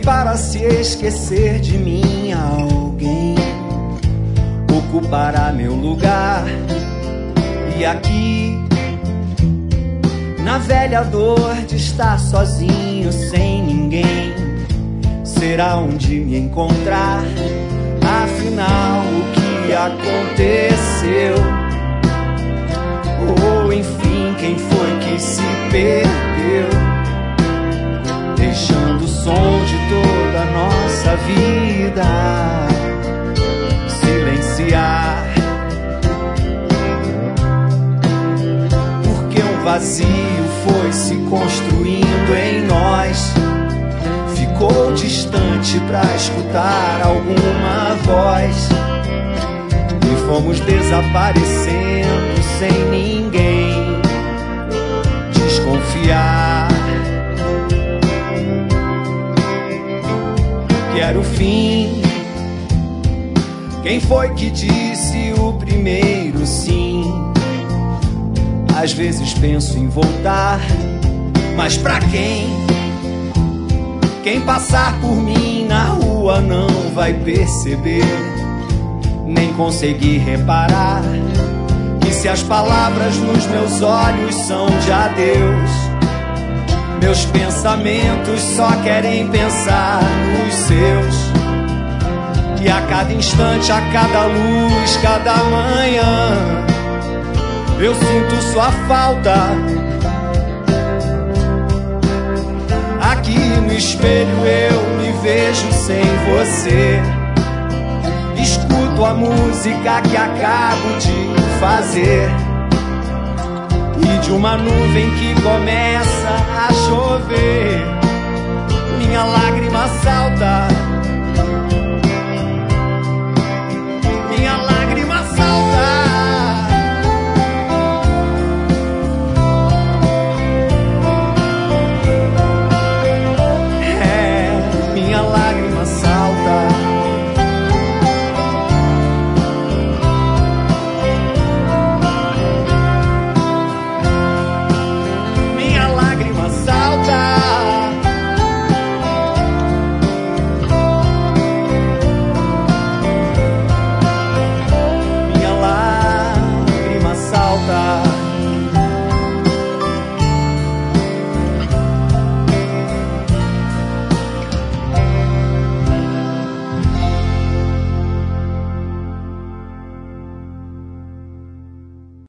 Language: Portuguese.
para se esquecer de mim, alguém ocupará meu lugar. E aqui, na velha dor de estar sozinho, sem ninguém, será onde me encontrar. Afinal, o que aconteceu? Ou enfim, quem foi que se perdeu, deixando o som de toda a nossa vida silenciar? Porque um vazio foi se construindo em nós, ficou distante pra escutar alguma voz, e fomos desaparecendo sem ninguém desconfiar que era o fim. Quem foi que disse o primeiro sim? Às vezes penso em voltar, mas pra quem? Quem passar por mim na rua não vai perceber, nem conseguir reparar que se as palavras nos meus olhos são de adeus, meus pensamentos só querem pensar nos seus. E a cada instante, a cada luz, cada manhã, eu sinto sua falta. Aqui no espelho eu me vejo sem você, escuto a música que acabo de fazer, e de uma nuvem que começa a chover, minha lágrima salta